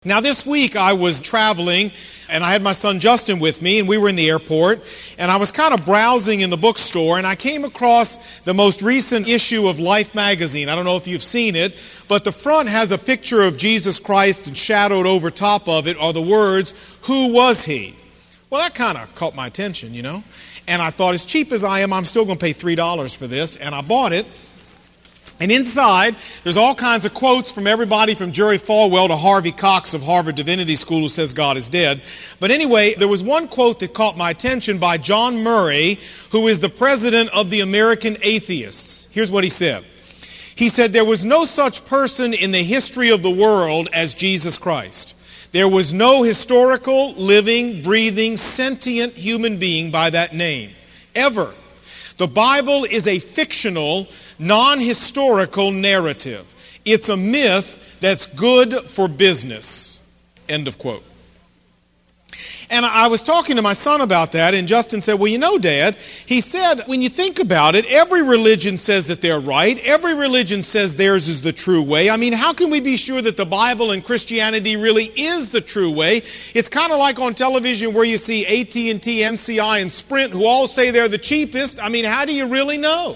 Now this week I was traveling and I had my son Justin with me and we were in the airport and I was kind of browsing in the bookstore and I came across the most recent issue of Life magazine. I don't know if you've seen it, but the front has a picture of Jesus Christ and shadowed over top of it are the words, "Who was he?" Well, that kind of caught my attention, you know. And I thought, as cheap as I am, I'm still going to pay $3 for this, and I bought it. And inside, there's all kinds of quotes from everybody from Jerry Falwell to Harvey Cox of Harvard Divinity School who says God is dead. But anyway, there was one quote that caught my attention by John Murray, who is the president of the American Atheists. Here's what he said. He said, "There was no such person in the history of the world as Jesus Christ. There was no historical, living, breathing, sentient human being by that name. Ever. The Bible is a fictional, non-historical narrative. It's a myth that's good for business." End of quote. And I was talking to my son about that, and Justin said, "Well, you know, Dad," he said, "when you think about it, every religion says that they're right. Every religion says theirs is the true way. I mean, how can we be sure that the Bible and Christianity really is the true way? It's kind of like on television where you see AT&T, MCI, and Sprint who all say they're the cheapest. I mean, how do you really know?"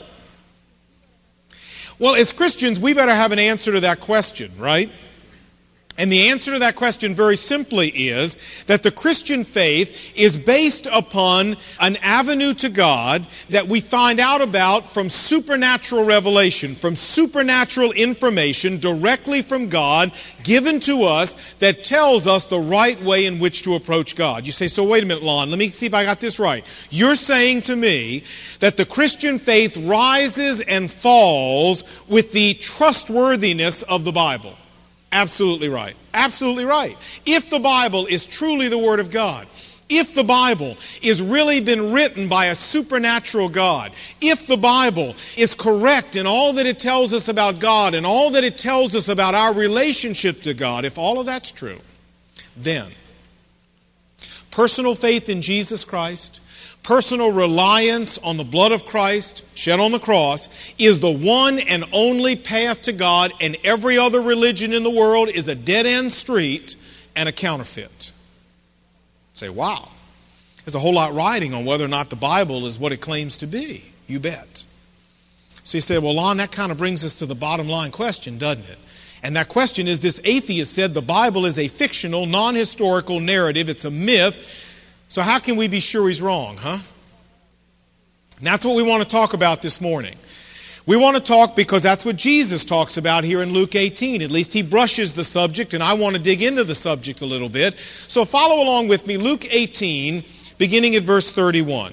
Well, as Christians, we better have an answer to that question, right? And the answer to that question very simply is that the Christian faith is based upon an avenue to God that we find out about from supernatural revelation, from supernatural information directly from God given to us that tells us the right way in which to approach God. You say, "So wait a minute, Lon, let me see if I got this right. You're saying to me that the Christian faith rises and falls with the trustworthiness of the Bible." Absolutely right. Absolutely right. If the Bible is truly the Word of God, if the Bible is really been written by a supernatural God, if the Bible is correct in all that it tells us about God and all that it tells us about our relationship to God, if all of that's true, then personal faith in Jesus Christ, personal reliance on the blood of Christ shed on the cross is the one and only path to God, and every other religion in the world is a dead-end street and a counterfeit. Say, wow, there's a whole lot riding on whether or not the Bible is what it claims to be. You bet. So you say, well, Lon, that kind of brings us to the bottom line question, doesn't it? And that question is, this atheist said the Bible is a fictional, non-historical narrative. It's a myth. So how can we be sure he's wrong, huh? And that's what we want to talk about this morning. We want to talk because that's what Jesus talks about here in Luke 18. At least he brushes the subject, and I want to dig into the subject a little bit. So follow along with me. Luke 18, beginning at verse 31.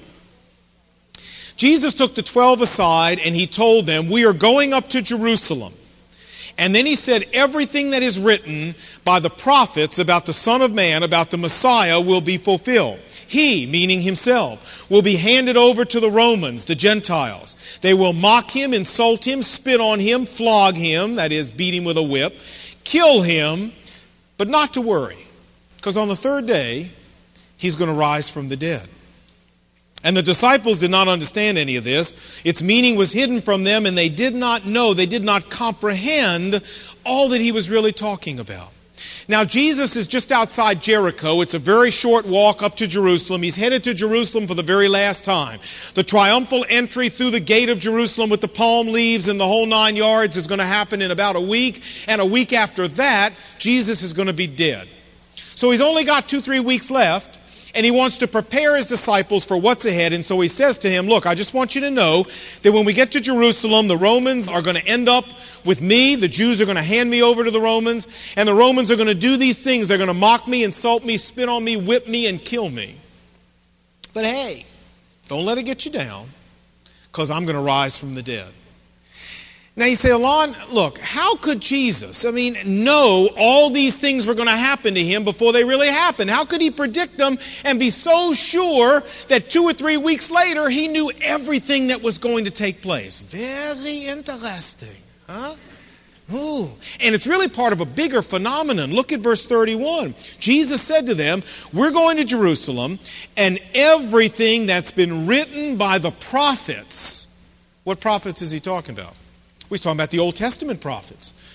Jesus took the 12 aside, and he told them, "We are going up to Jerusalem. And then he said, everything that is written by the prophets about the Son of Man, about the Messiah, will be fulfilled. He," meaning himself, "will be handed over to the Romans, the Gentiles. They will mock him, insult him, spit on him, flog him," that is, beat him with a whip, "kill him, but not to worry, because on the third day, he's going to rise from the dead." And the disciples did not understand any of this. Its meaning was hidden from them, and they did not know, they did not comprehend all that he was really talking about. Now, Jesus is just outside Jericho. It's a very short walk up to Jerusalem. He's headed to Jerusalem for the very last time. The triumphal entry through the gate of Jerusalem with the palm leaves and the whole 9 yards is going to happen in about a week. And a week after that, Jesus is going to be dead. So he's only got 2-3 weeks left. And he wants to prepare his disciples for what's ahead. And so he says to him, "Look, I just want you to know that when we get to Jerusalem, the Romans are going to end up with me. The Jews are going to hand me over to the Romans. And the Romans are going to do these things. They're going to mock me, insult me, spit on me, whip me, and kill me. But hey, don't let it get you down, because I'm going to rise from the dead." Now you say, "Alon, look, how could Jesus, know all these things were going to happen to him before they really happened? How could he predict them and be so sure that 2 or 3 weeks later he knew everything that was going to take place?" Very interesting, huh? Ooh. And it's really part of a bigger phenomenon. Look at verse 31. Jesus said to them, "We're going to Jerusalem, and everything that's been written by the prophets." What prophets is he talking about? He's talking about the Old Testament prophets.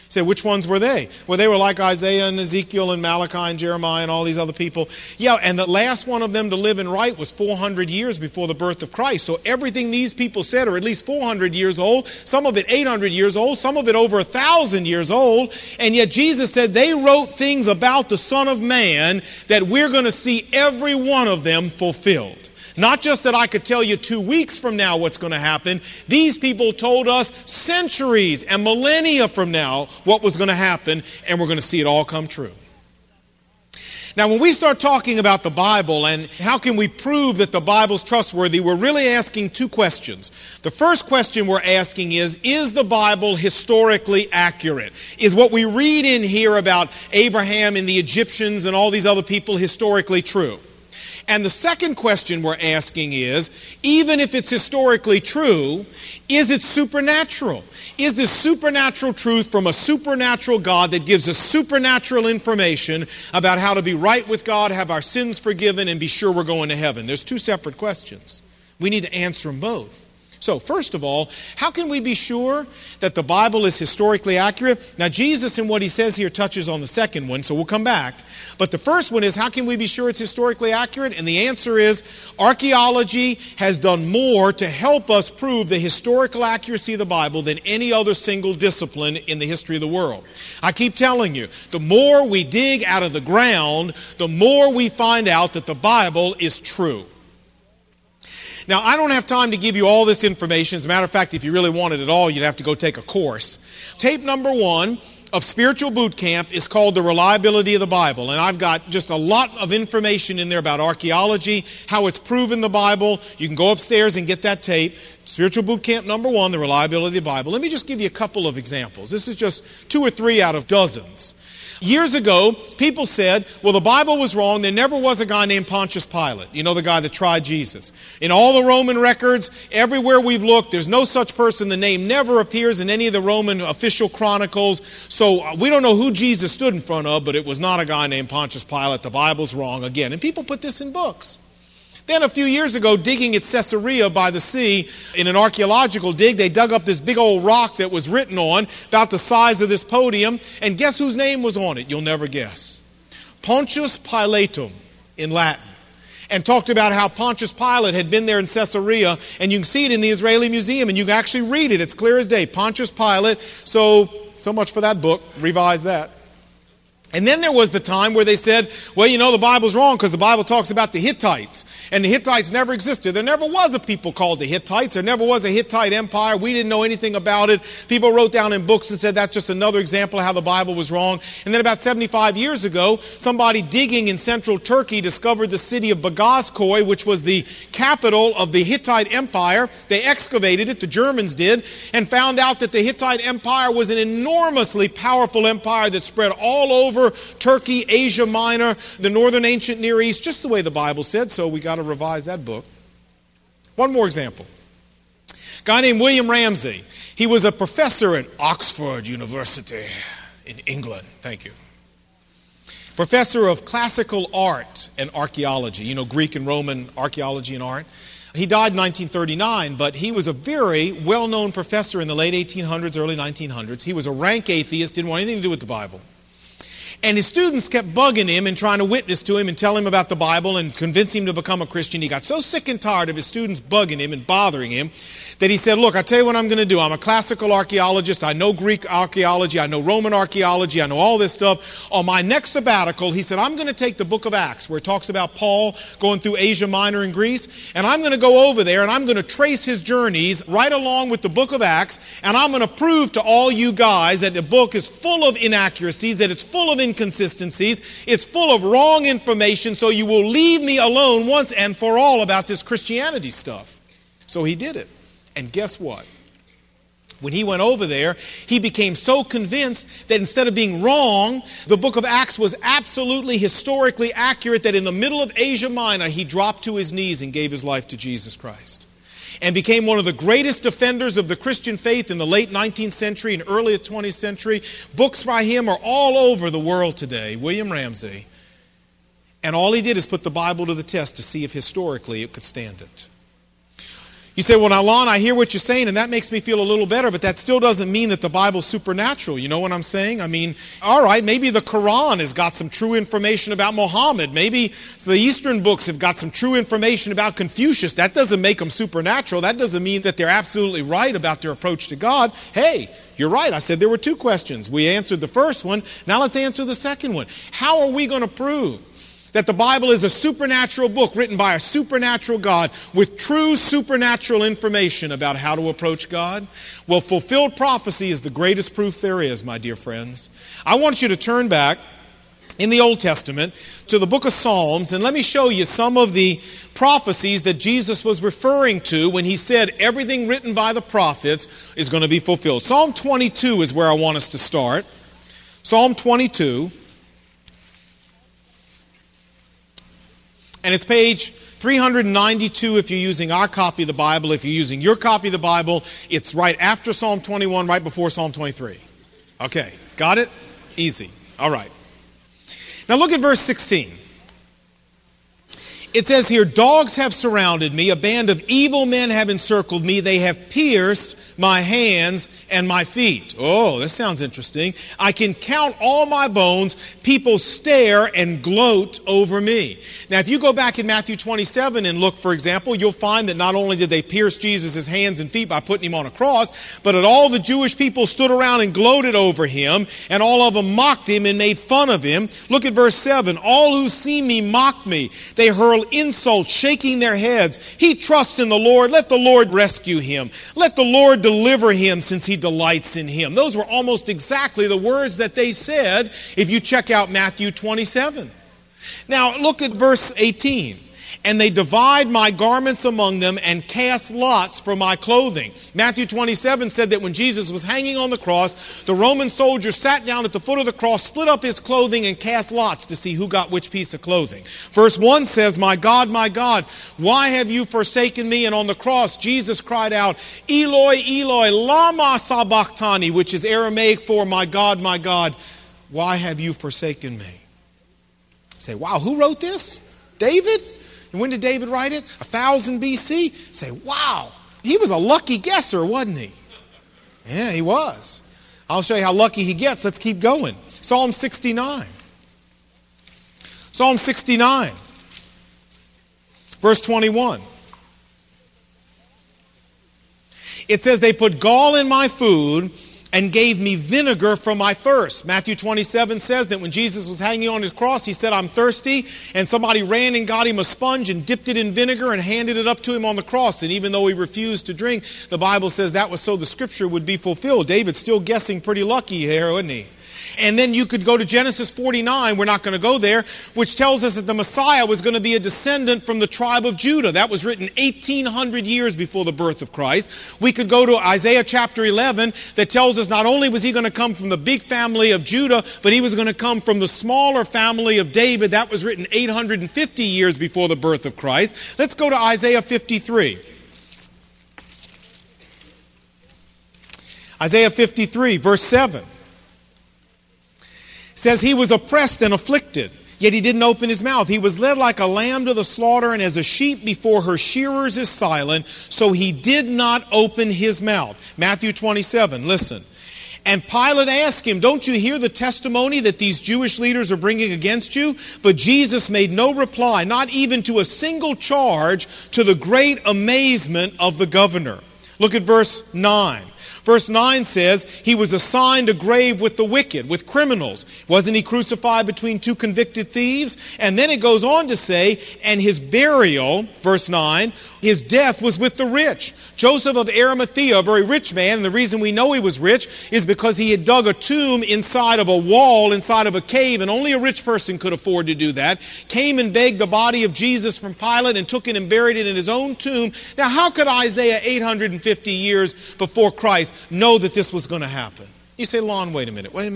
Say, which ones were they? Well, they were like Isaiah and Ezekiel and Malachi and Jeremiah and all these other people. Yeah, and the last one of them to live and write was 400 years before the birth of Christ. So everything these people said are at least 400 years old, some of it 800 years old, some of it over 1,000 years old. And yet Jesus said they wrote things about the Son of Man that we're going to see every one of them fulfilled. Not just that I could tell you 2 weeks from now what's going to happen. These people told us centuries and millennia from now what was going to happen, and we're going to see it all come true. Now, when we start talking about the Bible and how can we prove that the Bible's trustworthy, we're really asking two questions. The first question we're asking is the Bible historically accurate? Is what we read in here about Abraham and the Egyptians and all these other people historically true? And the second question we're asking is, even if it's historically true, is it supernatural? Is this supernatural truth from a supernatural God that gives us supernatural information about how to be right with God, have our sins forgiven, and be sure we're going to heaven? There's two separate questions. We need to answer them both. So, first of all, how can we be sure that the Bible is historically accurate? Now, Jesus, in what he says here, touches on the second one, so we'll come back. But the first one is, how can we be sure it's historically accurate? And the answer is, archaeology has done more to help us prove the historical accuracy of the Bible than any other single discipline in the history of the world. I keep telling you, the more we dig out of the ground, the more we find out that the Bible is true. Now, I don't have time to give you all this information. As a matter of fact, if you really wanted it all, you'd have to go take a course. Tape number 1 of Spiritual Boot Camp is called The Reliability of the Bible. And I've got just a lot of information in there about archaeology, how it's proven the Bible. You can go upstairs and get that tape. Spiritual Boot Camp number 1, The Reliability of the Bible. Let me just give you a couple of examples. This is just 2 or 3 out of dozens. Years ago, people said, well, the Bible was wrong. There never was a guy named Pontius Pilate. You know, the guy that tried Jesus. In all the Roman records, everywhere we've looked, there's no such person. The name never appears in any of the Roman official chronicles. So we don't know who Jesus stood in front of, but it was not a guy named Pontius Pilate. The Bible's wrong again. And people put this in books. Then a few years ago, digging at Caesarea by the sea, in an archaeological dig, they dug up this big old rock that was written on, about the size of this podium, and guess whose name was on it? You'll never guess. Pontius Pilatum in Latin. And talked about how Pontius Pilate had been there in Caesarea, and you can see it in the Israeli Museum, and you can actually read it. It's clear as day. Pontius Pilate. So much for that book. Revise that. And then there was the time where they said, well, you know, the Bible's wrong because the Bible talks about the Hittites. And the Hittites never existed. There never was a people called the Hittites. There never was a Hittite empire. We didn't know anything about it. People wrote down in books and said that's just another example of how the Bible was wrong. And then about 75 years ago, somebody digging in central Turkey discovered the city of Bagazkoy, which was the capital of the Hittite Empire. They excavated it, the Germans did, and found out that the Hittite Empire was an enormously powerful empire that spread all over Turkey, Asia Minor, the northern ancient Near East, just the way the Bible said, so we got to revise that book. One more example. A guy named William Ramsay. He was a professor at Oxford University in England. Thank you. Professor of classical art and archaeology, you know, Greek and Roman archaeology and art. He died in 1939, but he was a very well-known professor in the late 1800s, early 1900s. He was a rank atheist, didn't want anything to do with the Bible. And his students kept bugging him and trying to witness to him and tell him about the Bible and convince him to become a Christian. He got so sick and tired of his students bugging him and bothering him that he said, look, I'll tell you what I'm going to do. I'm a classical archaeologist. I know Greek archaeology. I know Roman archaeology. I know all this stuff. On my next sabbatical, he said, I'm going to take the book of Acts where it talks about Paul going through Asia Minor and Greece. And I'm going to go over there and I'm going to trace his journeys right along with the book of Acts. And I'm going to prove to all you guys that the book is full of inaccuracies, that it's full of inconsistencies. It's full of wrong information. So you will leave me alone once and for all about this Christianity stuff. So he did it. And guess what? When he went over there, he became so convinced that instead of being wrong, the book of Acts was absolutely historically accurate that in the middle of Asia Minor, he dropped to his knees and gave his life to Jesus Christ. And became one of the greatest defenders of the Christian faith in the late 19th century and early 20th century. Books by him are all over the world today, William Ramsay. And all he did is put the Bible to the test to see if historically it could stand it. You say, well, now, Lon, I hear what you're saying, and that makes me feel a little better, but that still doesn't mean that the Bible's supernatural. You know what I'm saying? I mean, all right, maybe the Quran has got some true information about Muhammad. Maybe the Eastern books have got some true information about Confucius. That doesn't make them supernatural. That doesn't mean that they're absolutely right about their approach to God. Hey, you're right. I said there were two questions. We answered the first one. Now let's answer the second one. How are we going to prove that the Bible is a supernatural book written by a supernatural God with true supernatural information about how to approach God? Well, fulfilled prophecy is the greatest proof there is, my dear friends. I want you to turn back in the Old Testament to the book of Psalms, and let me show you some of the prophecies that Jesus was referring to when he said everything written by the prophets is going to be fulfilled. Psalm 22 is where I want us to start. Psalm 22. And it's page 392 if you're using our copy of the Bible. If you're using your copy of the Bible, it's right after Psalm 21, right before Psalm 23. Okay, got it? Easy. All right. Now look at verse 16. It says here, dogs have surrounded me, a band of evil men have encircled me, they have pierced my hands and my feet. Oh, that sounds interesting. I can count all my bones. People stare and gloat over me. Now, if you go back in Matthew 27 and look, for example, you'll find that not only did they pierce Jesus' hands and feet by putting him on a cross, but that all the Jewish people stood around and gloated over him, and all of them mocked him and made fun of him. Look at verse 7. All who see me mock me. They hurl insults, shaking their heads. He trusts in the Lord. Let the Lord rescue him. Let the Lord deliver him, since he delights in him. Those were almost exactly the words that they said if you check out Matthew 27. Now look at verse 18. And they divide my garments among them and cast lots for my clothing. Matthew 27 said that when Jesus was hanging on the cross, the Roman soldiers sat down at the foot of the cross, split up his clothing, and cast lots to see who got which piece of clothing. Verse 1 says, my God, why have you forsaken me? And on the cross, Jesus cried out, Eloi, Eloi, lama sabachthani, which is Aramaic for my God, why have you forsaken me? Say, wow, who wrote this? David? And when did David write it? 1000 BC? Say, wow, he was a lucky guesser, wasn't he? Yeah, he was. I'll show you how lucky he gets. Let's keep going. Psalm 69. Psalm 69, verse 21. It says, they put gall in my food and gave me vinegar for my thirst. Matthew 27 says that when Jesus was hanging on his cross, he said, I'm thirsty, and somebody ran and got him a sponge and dipped it in vinegar and handed it up to him on the cross. And even though he refused to drink, the Bible says that was so the scripture would be fulfilled. David's still guessing pretty lucky here, isn't he? And then you could go to Genesis 49, we're not going to go there, which tells us that the Messiah was going to be a descendant from the tribe of Judah. That was written 1,800 years before the birth of Christ. We could go to Isaiah chapter 11 that tells us not only was he going to come from the big family of Judah, but he was going to come from the smaller family of David. That was written 850 years before the birth of Christ. Let's go to Isaiah 53. Isaiah 53, verse 7. Says he was oppressed and afflicted, yet he didn't open his mouth. He was led like a lamb to the slaughter, and as a sheep before her shearers is silent, so he did not open his mouth. Matthew 27, listen. And Pilate asked him, don't you hear the testimony that these Jewish leaders are bringing against you? But Jesus made no reply, not even to a single charge, to the great amazement of the governor. Look at verse 9. Verse 9 says, he was assigned a grave with the wicked, with criminals. Wasn't he crucified between two convicted thieves? And then it goes on to say, and his burial, verse 9, his death was with the rich. Joseph of Arimathea, a very rich man, and the reason we know he was rich is because he had dug a tomb inside of a wall, inside of a cave, and only a rich person could afford to do that. Came and begged the body of Jesus from Pilate and took it and buried it in his own tomb. Now, how could Isaiah, 850 years before Christ, know that this was going to happen? You say, Lon, wait a minute. We're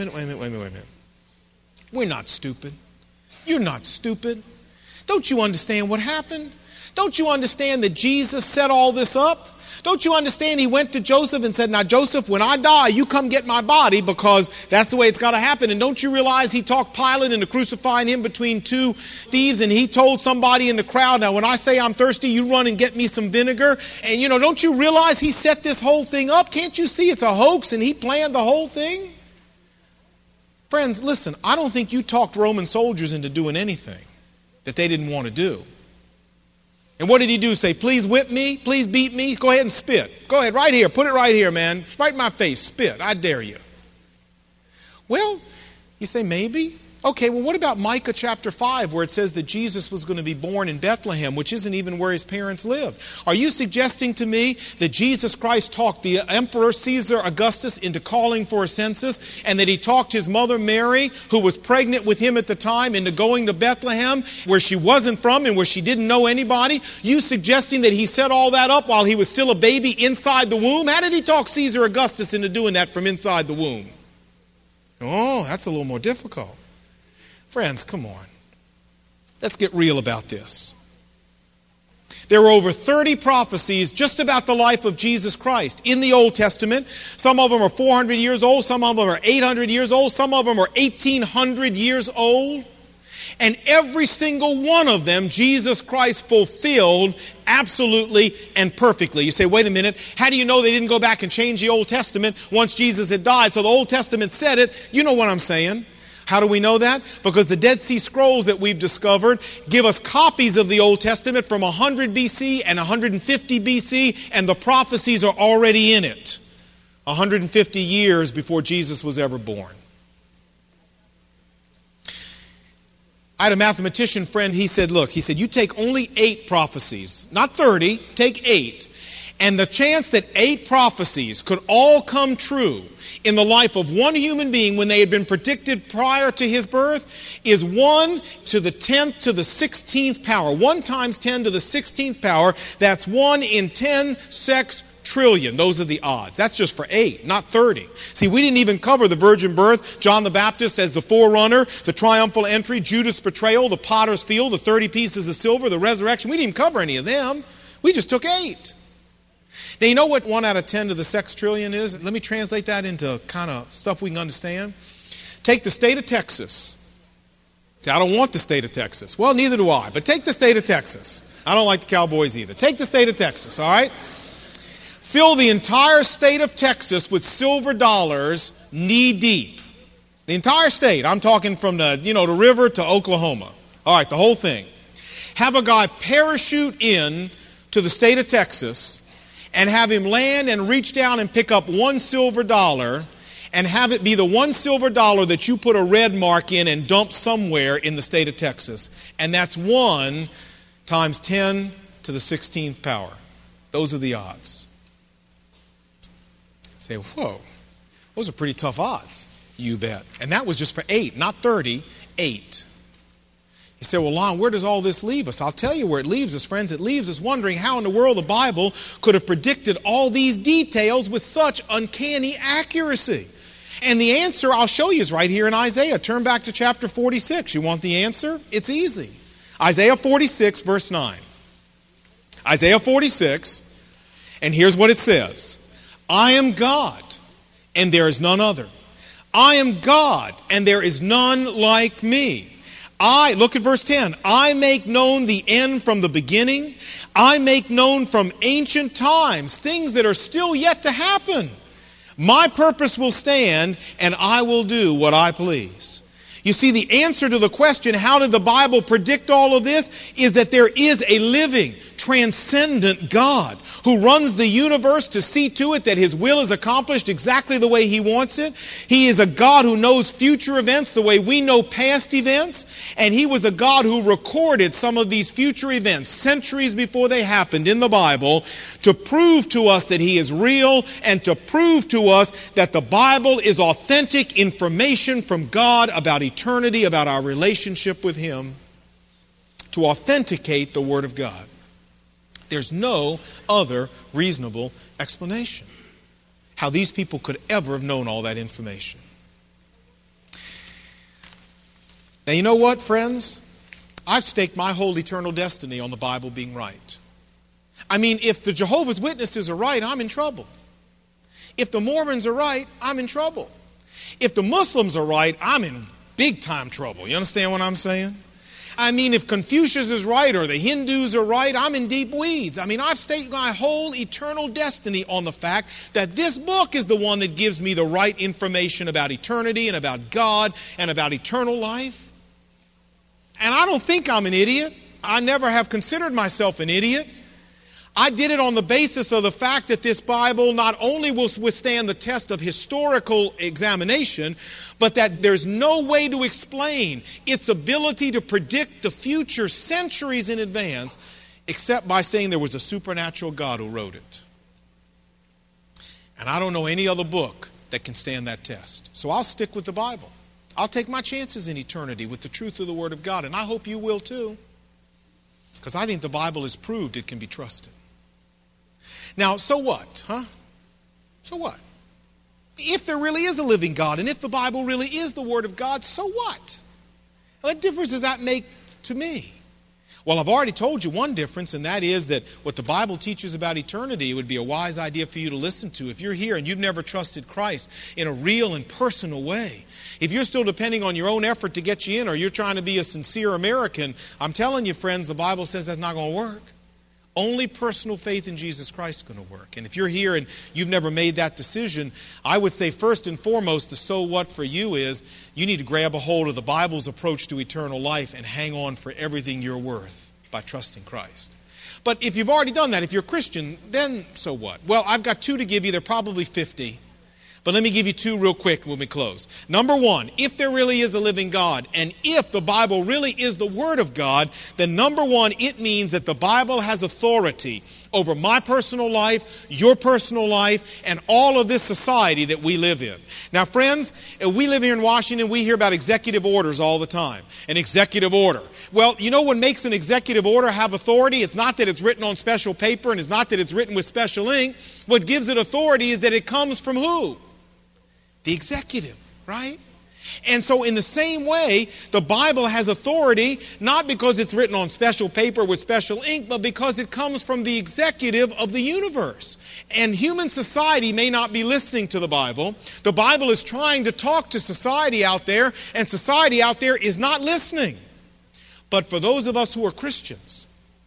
not stupid. You're not stupid. Don't you understand what happened? Don't you understand that Jesus set all this up? Don't you understand? He went to Joseph and said, now, Joseph, when I die, you come get my body because that's the way it's got to happen. And don't you realize he talked Pilate into crucifying him between two thieves, and he told somebody in the crowd, now, when I say I'm thirsty, you run and get me some vinegar. And, don't you realize he set this whole thing up? Can't you see it's a hoax and he planned the whole thing? Friends, listen, I don't think you talked Roman soldiers into doing anything that they didn't want to do. And what did he do? Say, please whip me, please beat me, go ahead and spit. Go ahead, right here, put it right here, man. Right in my face, spit, I dare you. Well, you say, maybe. Okay, well, what about Micah chapter 5, where it says that Jesus was going to be born in Bethlehem, which isn't even where his parents lived? Are you suggesting to me that Jesus Christ talked the Emperor Caesar Augustus into calling for a census, and that he talked his mother Mary, who was pregnant with him at the time, into going to Bethlehem, where she wasn't from and where she didn't know anybody? You suggesting that he set all that up while he was still a baby inside the womb? How did he talk Caesar Augustus into doing that from inside the womb? Oh, that's a little more difficult. Friends, come on. Let's get real about this. There were over 30 prophecies just about the life of Jesus Christ in the Old Testament. Some of them are 400 years old. Some of them are 800 years old. Some of them are 1,800 years old. And every single one of them, Jesus Christ fulfilled absolutely and perfectly. You say, wait a minute, how do you know they didn't go back and change the Old Testament once Jesus had died? So the Old Testament said it. You know what I'm saying. How do we know that? Because the Dead Sea Scrolls that we've discovered give us copies of the Old Testament from 100 BC and 150 BC, and the prophecies are already in it. 150 years before Jesus was ever born. I had a mathematician friend, he said, you take only 8 prophecies, not 30, take 8. And the chance that 8 prophecies could all come true in the life of one human being when they had been predicted prior to his birth is 1 to the 10th to the 16th power. 1 times 10 to the 16th power, that's 1 in 10 sextillion. Those are the odds. That's just for 8, not 30. See, we didn't even cover the virgin birth, John the Baptist as the forerunner, the triumphal entry, Judas' betrayal, the potter's field, the 30 pieces of silver, the resurrection. We didn't even cover any of them. We just took 8. Now, you know what 1 out of 10 to the sextillion is? Let me translate that into kind of stuff we can understand. Take the state of Texas. See, I don't want the state of Texas. Well, neither do I. But take the state of Texas. I don't like the Cowboys either. Take the state of Texas, all right? Fill the entire state of Texas with silver dollars knee deep. The entire state. I'm talking from the river to Oklahoma. All right, the whole thing. Have a guy parachute in to the state of Texas and have him land and reach down and pick up $1 silver, and have it be the $1 silver that you put a red mark in and dump somewhere in the state of Texas. And that's 1 times 10 to the 16th power. Those are the odds. Say, whoa, those are pretty tough odds. You bet. And that was just for 8, not 30, 8. You say, well, Lon, where does all this leave us? I'll tell you where it leaves us, friends. It leaves us wondering how in the world the Bible could have predicted all these details with such uncanny accuracy. And the answer I'll show you is right here in Isaiah. Turn back to chapter 46. You want the answer? It's easy. Isaiah 46, verse 9. Isaiah 46, and here's what it says. I am God, and there is none other. I am God, and there is none like me. Look at verse 10. I make known the end from the beginning. I make known from ancient times things that are still yet to happen. My purpose will stand, and I will do what I please. You see, the answer to the question, how did the Bible predict all of this, is that there is a living, transcendent God who runs the universe to see to it that His will is accomplished exactly the way He wants it. He is a God who knows future events the way we know past events. And He was a God who recorded some of these future events centuries before they happened in the Bible to prove to us that He is real and to prove to us that the Bible is authentic information from God about eternity, about our relationship with Him, to authenticate the Word of God. There's no other reasonable explanation how these people could ever have known all that information. Now, you know what, friends? I've staked my whole eternal destiny on the Bible being right. I mean, if the Jehovah's Witnesses are right, I'm in trouble. If the Mormons are right, I'm in trouble. If the Muslims are right, I'm in big time trouble. You understand what I'm saying? I mean, if Confucius is right or the Hindus are right, I'm in deep weeds. I mean, I've staked my whole eternal destiny on the fact that this book is the one that gives me the right information about eternity and about God and about eternal life. And I don't think I'm an idiot. I never have considered myself an idiot. I did it on the basis of the fact that this Bible not only will withstand the test of historical examination, but that there's no way to explain its ability to predict the future centuries in advance except by saying there was a supernatural God who wrote it. And I don't know any other book that can stand that test. So I'll stick with the Bible. I'll take my chances in eternity with the truth of the Word of God, and I hope you will too, because I think the Bible has proved it can be trusted. Now, so what, huh? So what? If there really is a living God, and if the Bible really is the Word of God, so what? What difference does that make to me? Well, I've already told you one difference, and that is that what the Bible teaches about eternity, it would be a wise idea for you to listen to. If you're here and you've never trusted Christ in a real and personal way, if you're still depending on your own effort to get you in, or you're trying to be a sincere American, I'm telling you, friends, the Bible says that's not going to work. Only personal faith in Jesus Christ is going to work. And if you're here and you've never made that decision, I would say first and foremost, the so what for you is you need to grab a hold of the Bible's approach to eternal life and hang on for everything you're worth by trusting Christ. But if you've already done that, if you're a Christian, then so what? Well, I've got two to give you. They're probably 50. But let me give you two real quick when we close. Number one, if there really is a living God, and if the Bible really is the Word of God, then number one, it means that the Bible has authority over my personal life, your personal life, and all of this society that we live in. Now, friends, we live here in Washington, we hear about executive orders all the time. An executive order. Well, you know what makes an executive order have authority? It's not that it's written on special paper, and it's not that it's written with special ink. What gives it authority is that it comes from who? The executive, right? And so in the same way, the Bible has authority, not because it's written on special paper with special ink, but because it comes from the executive of the universe. And human society may not be listening to the Bible. The Bible is trying to talk to society out there, and society out there is not listening. But for those of us who are Christians,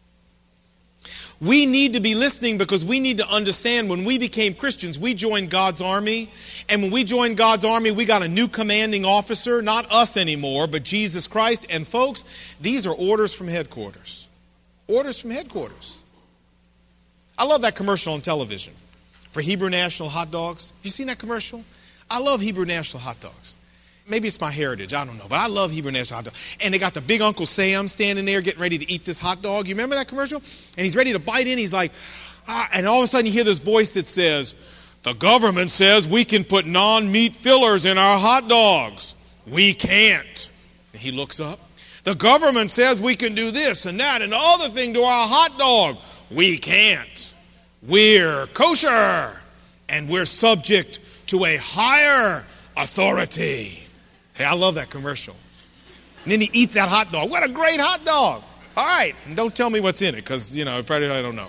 we need to be listening, because we need to understand when we became Christians, we joined God's army. And when we joined God's army, we got a new commanding officer, not us anymore, but Jesus Christ. And folks, these are orders from headquarters. Orders from headquarters. I love that commercial on television for Hebrew National hot dogs. Have you seen that commercial? I love Hebrew National hot dogs. Maybe it's my heritage, I don't know, but I love Hebrew National hot dogs. And they got the big Uncle Sam standing there getting ready to eat this hot dog. You remember that commercial? And he's ready to bite in. He's like, and all of a sudden you hear this voice that says, "The government says we can put non-meat fillers in our hot dogs. We can't." And he looks up. "The government says we can do this and that and the other thing to our hot dog. We can't. We're kosher, and we're subject to a higher authority." Hey, I love that commercial. And then he eats that hot dog. What a great hot dog. All right. And don't tell me what's in it, because, probably I don't know.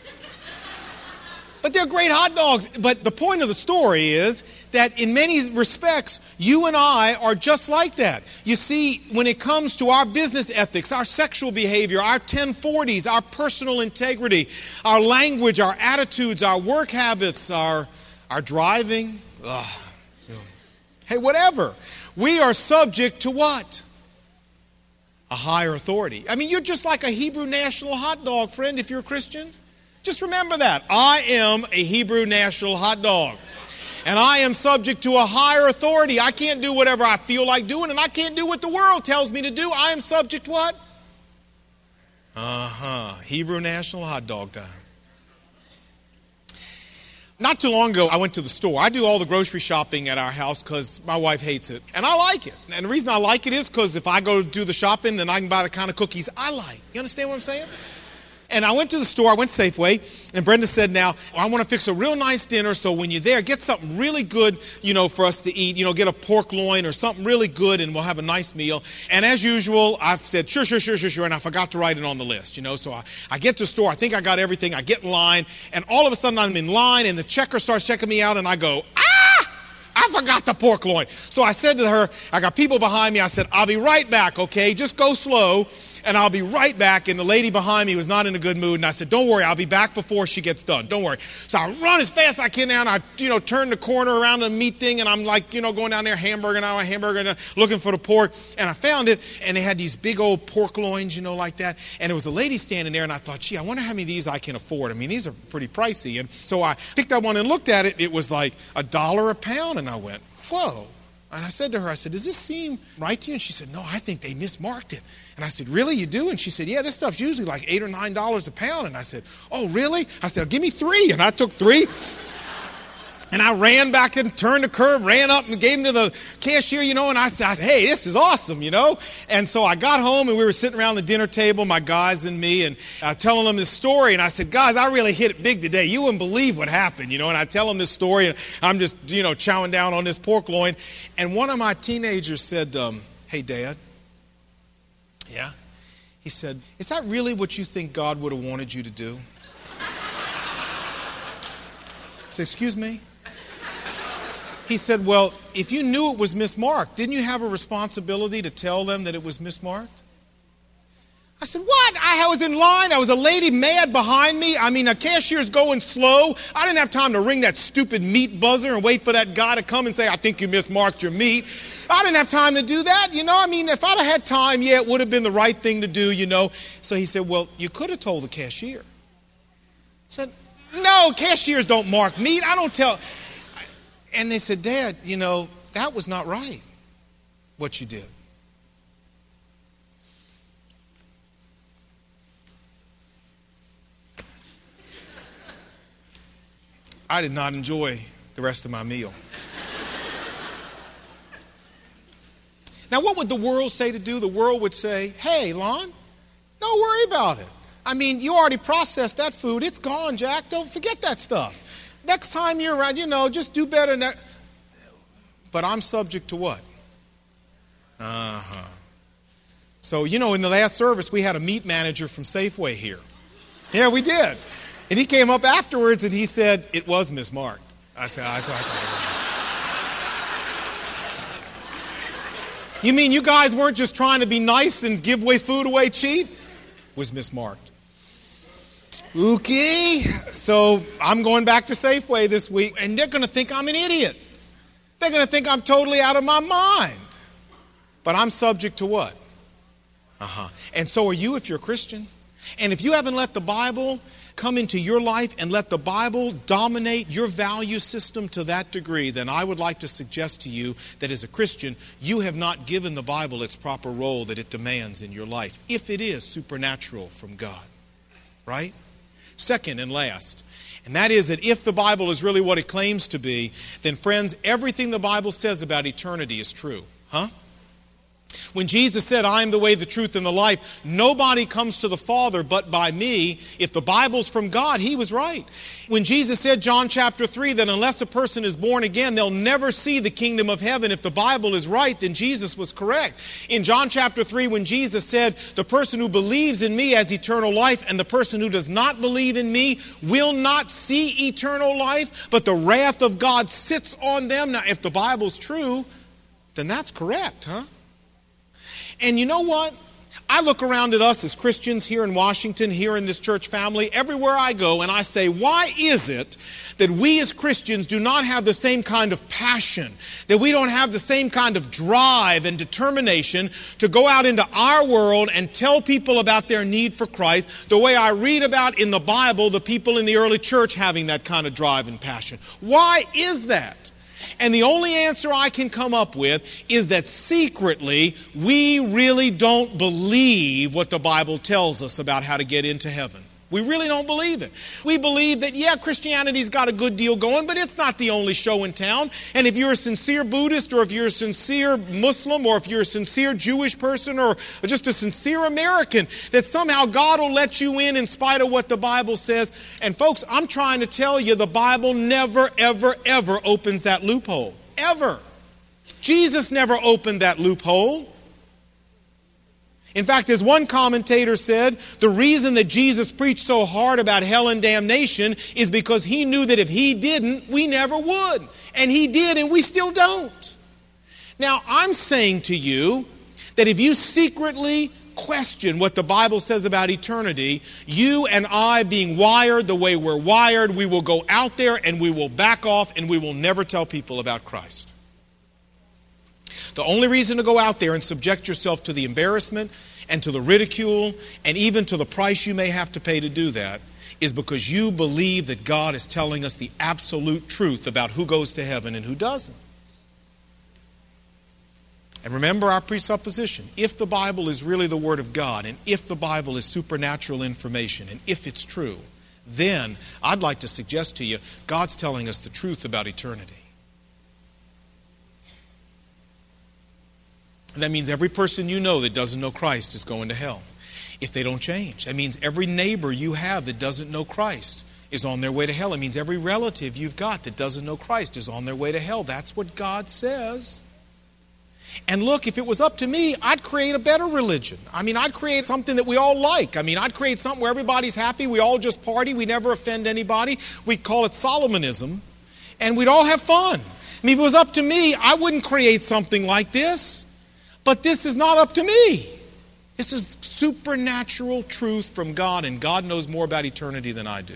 But they're great hot dogs. But the point of the story is that in many respects, you and I are just like that. You see, when it comes to our business ethics, our sexual behavior, our 1040s, our personal integrity, our language, our attitudes, our work habits, our driving, hey, whatever. We are subject to what? A higher authority. I mean, you're just like a Hebrew National hot dog, friend, if you're a Christian. Just remember that. I am a Hebrew National hot dog. And I am subject to a higher authority. I can't do whatever I feel like doing, and I can't do what the world tells me to do. I am subject what? Hebrew National hot dog time. Not too long ago, I went to the store. I do all the grocery shopping at our house because my wife hates it. And I like it. And the reason I like it is because if I go do the shopping, then I can buy the kind of cookies I like. You understand what I'm saying? And I went to the store, I went Safeway, and Brenda said, now, I want to fix a real nice dinner, so when you're there, get something really good, for us to eat. Get a pork loin or something really good, and we'll have a nice meal. And as usual, I've said, sure, and I forgot to write it on the list, So I get to the store, I think I got everything, I get in line, and all of a sudden I'm in line, and the checker starts checking me out, and I go, I forgot the pork loin. So I said to her, I got people behind me, I said, I'll be right back, okay? Just go slow, and I'll be right back. And the lady behind me was not in a good mood, and I said, don't worry, I'll be back before she gets done. Don't worry. So I run as fast as I can down, I, turn the corner around the meat thing, and I'm like, going down there, hamburger, and looking for the pork. And I found it, and they had these big old pork loins, like that. And there was a lady standing there, and I thought, gee, I wonder how many of these I can afford. I mean, these are pretty pricey. And so I picked up one and looked at it. It was like $1 a pound, and I went, whoa. And I said to her, does this seem right to you? And she said, no, I think they mismarked it. And I said, really, you do? And she said, yeah, this stuff's usually like $8 or $9 a pound. And I said, oh, really? I said, give me 3. And I took 3. And I ran back and turned the curb, ran up and gave them to the cashier, and I said, hey, this is awesome, And so I got home, and we were sitting around the dinner table, my guys and me, and telling them this story. And I said, guys, I really hit it big today. You wouldn't believe what happened, And I tell them this story, and I'm just, chowing down on this pork loin. And one of my teenagers said, hey, Dad. Yeah? He said, is that really what you think God would have wanted you to do? I said, excuse me? He said, well, if you knew it was mismarked, didn't you have a responsibility to tell them that it was mismarked? I said, what? I was in line. There was a lady mad behind me. I mean, a cashier's going slow. I didn't have time to ring that stupid meat buzzer and wait for that guy to come and say, I think you mismarked your meat. I didn't have time to do that, I mean, if I'd have had time, yeah, it would have been the right thing to do, So he said, well, you could have told the cashier. I said, no, cashiers don't mark meat. I don't tell. And they said, Dad, that was not right, what you did. I did not enjoy the rest of my meal. Now, what would the world say to do? The world would say, hey, Lon, don't worry about it. I mean, you already processed that food. It's gone, Jack. Don't forget that stuff. Next time you're around, just do better than that. But I'm subject to what? So, in the last service, we had a meat manager from Safeway here. Yeah, we did. And he came up afterwards and he said, it was mismarked. I said, I thought. You mean you guys weren't just trying to be nice and give away food away cheap? It was mismarked. Okay, so I'm going back to Safeway this week, and they're going to think I'm an idiot. They're going to think I'm totally out of my mind. But I'm subject to what? And so are you if you're a Christian. And if you haven't let the Bible come into your life and let the Bible dominate your value system to that degree, then I would like to suggest to you that as a Christian, you have not given the Bible its proper role that it demands in your life, if it is supernatural from God. Right? Second and last, and that is that if the Bible is really what it claims to be, then friends, everything the Bible says about eternity is true. When Jesus said, I am the way, the truth, and the life, nobody comes to the Father but by me. If the Bible's from God, he was right. When Jesus said, John chapter 3, that unless a person is born again, they'll never see the kingdom of heaven. If the Bible is right, then Jesus was correct. In John chapter 3, when Jesus said, the person who believes in me has eternal life, and the person who does not believe in me will not see eternal life, but the wrath of God sits on them. Now, if the Bible's true, then that's correct, And you know what? I look around at us as Christians here in Washington, here in this church family, everywhere I go, and I say, why is it that we as Christians do not have the same kind of passion, that we don't have the same kind of drive and determination to go out into our world and tell people about their need for Christ, the way I read about in the Bible the people in the early church having that kind of drive and passion? Why is that? And the only answer I can come up with is that secretly we really don't believe what the Bible tells us about how to get into heaven. We really don't believe it. We believe that, yeah, Christianity's got a good deal going, but it's not the only show in town. And if you're a sincere Buddhist, or if you're a sincere Muslim, or if you're a sincere Jewish person, or just a sincere American, that somehow God will let you in spite of what the Bible says. And folks, I'm trying to tell you, the Bible never, ever, ever opens that loophole. Ever. Jesus never opened that loophole. In fact, as one commentator said, the reason that Jesus preached so hard about hell and damnation is because he knew that if he didn't, we never would. And he did, and we still don't. Now, I'm saying to you that if you secretly question what the Bible says about eternity, you and I, being wired the way we're wired, we will go out there and we will back off and we will never tell people about Christ. The only reason to go out there and subject yourself to the embarrassment and to the ridicule and even to the price you may have to pay to do that is because you believe that God is telling us the absolute truth about who goes to heaven and who doesn't. And remember our presupposition. If the Bible is really the Word of God, and if the Bible is supernatural information, and if it's true, then I'd like to suggest to you, God's telling us the truth about eternity. That means every person you know that doesn't know Christ is going to hell if they don't change. That means every neighbor you have that doesn't know Christ is on their way to hell. It means every relative you've got that doesn't know Christ is on their way to hell. That's what God says. And look, if it was up to me, I'd create a better religion. I'd create something that we all like. I'd create something where everybody's happy, we all just party, we never offend anybody. We'd call it Solomonism, and we'd all have fun. If it was up to me, I wouldn't create something like this. But this is not up to me. This is supernatural truth from God, and God knows more about eternity than I do.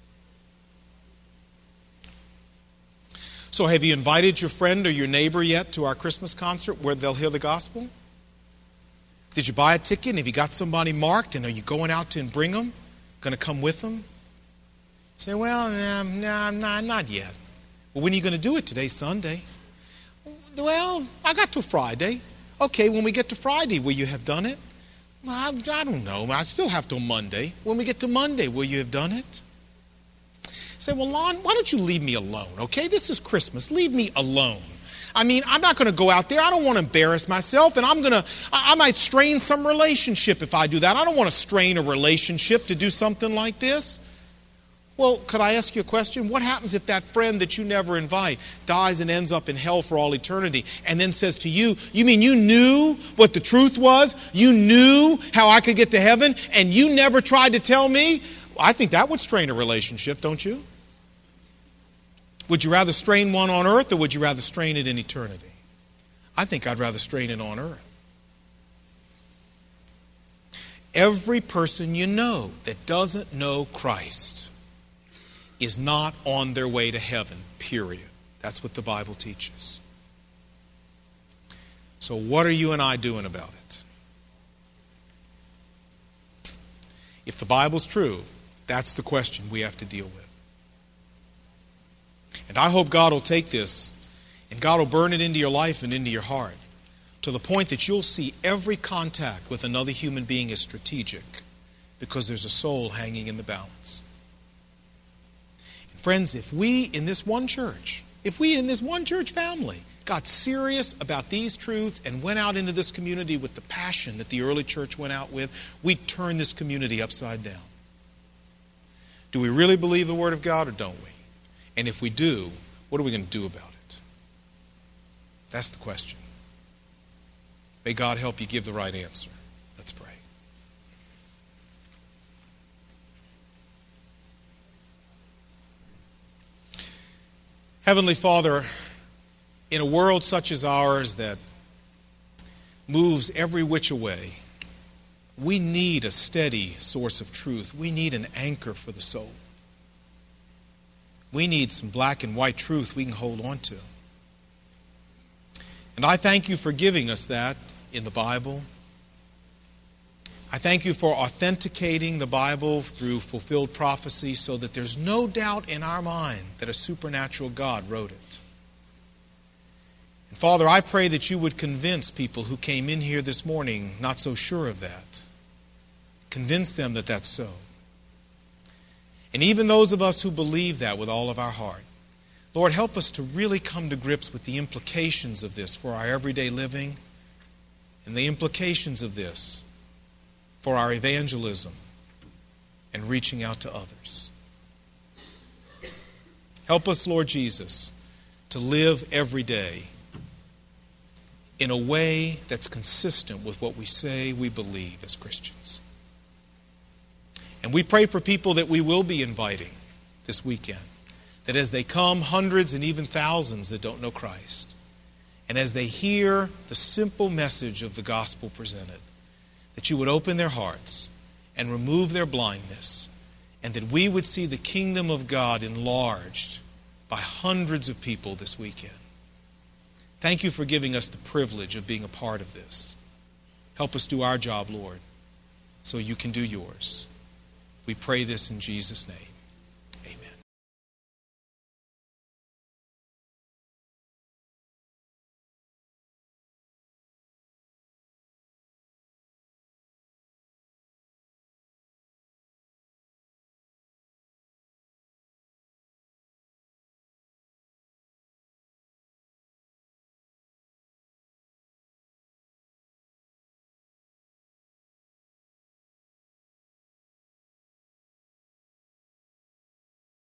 So have you invited your friend or your neighbor yet to our Christmas concert where they'll hear the gospel? Did you buy a ticket? And have you got somebody marked? And are you going out to and bring them? Going to come with them? You say, well, no, not yet. Well, when are you going to do it? Today's Sunday. Well, I got till Friday. Okay, when we get to Friday, will you have done it? Well, I don't know. I still have till Monday. When we get to Monday, will you have done it? Say, well, Lon, why don't you leave me alone, okay? This is Christmas. Leave me alone. I'm not going to go out there. I don't want to embarrass myself, and I might strain some relationship if I do that. I don't want to strain a relationship to do something like this. Well, could I ask you a question? What happens if that friend that you never invite dies and ends up in hell for all eternity and then says to you, you mean you knew what the truth was? You knew how I could get to heaven and you never tried to tell me? I think that would strain a relationship, don't you? Would you rather strain one on earth or would you rather strain it in eternity? I think I'd rather strain it on earth. Every person you know that doesn't know Christ is not on their way to heaven, period. That's what the Bible teaches. So what are you and I doing about it? If the Bible's true, that's the question we have to deal with. And I hope God will take this and God will burn it into your life and into your heart to the point that you'll see every contact with another human being as strategic because there's a soul hanging in the balance. Friends, if we in this one church family got serious about these truths and went out into this community with the passion that the early church went out with, we'd turn this community upside down. Do we really believe the Word of God or don't we? And if we do, what are we going to do about it? That's the question. May God help you give the right answer. Let's pray. Heavenly Father, in a world such as ours that moves every which way, we need a steady source of truth. We need an anchor for the soul. We need some black and white truth we can hold on to. And I thank you for giving us that in the Bible. I thank you for authenticating the Bible through fulfilled prophecy so that there's no doubt in our mind that a supernatural God wrote it. And Father, I pray that you would convince people who came in here this morning not so sure of that. Convince them that that's so. And even those of us who believe that with all of our heart, Lord, help us to really come to grips with the implications of this for our everyday living and the implications of this for our evangelism and reaching out to others. Help us, Lord Jesus, to live every day in a way that's consistent with what we say we believe as Christians. And we pray for people that we will be inviting this weekend, that as they come, hundreds and even thousands that don't know Christ, and as they hear the simple message of the gospel presented, that you would open their hearts and remove their blindness, and that we would see the kingdom of God enlarged by hundreds of people this weekend. Thank you for giving us the privilege of being a part of this. Help us do our job, Lord, so you can do yours. We pray this in Jesus' name.